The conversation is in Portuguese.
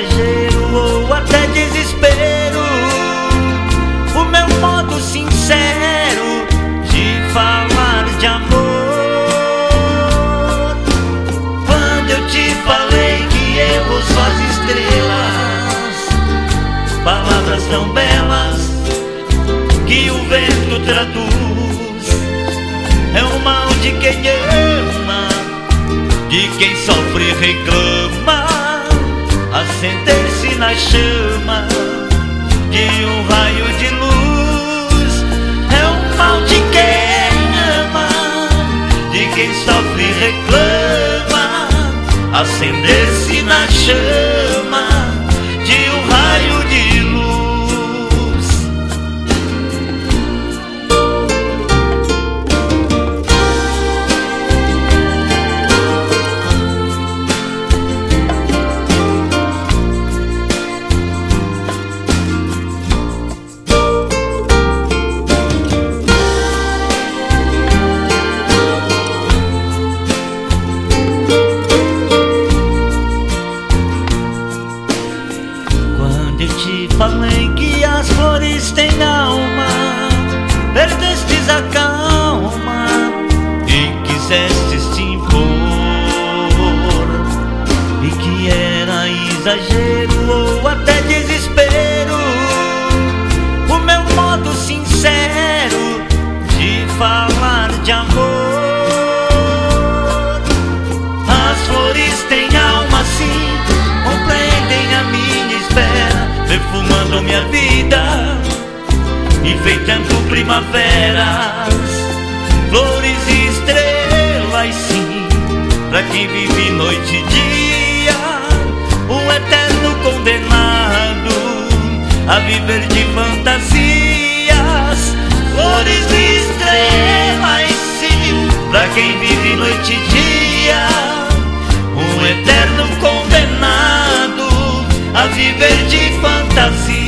exagero ou até desespero, o meu modo sincero de falar de amor. Quando eu te falei que eu ouço as estrelas, palavras tão belas que o vento traduz, é o mal de quem ama, de quem sofre e reclama, acender-se na chama de um raio de luz. É o mal de quem ama, de quem sofre e reclama, acender-se na chama de um raio de luz. Eu te falei que as flores têm alma, perdestes a calma e quisestes te impor, e que era exagero ou até desespero, o meu modo sincero de falar de amor. As flores têm alma sim, compreendem a minha espera, perfumando minha vida, enfeitando primaveras, flores e estrelas sim, pra quem vive noite e dia, um eterno condenado a viver de fantasias. Flores e estrelas sim, pra quem vive noite e dia, um eterno condenado a viver de fantasia.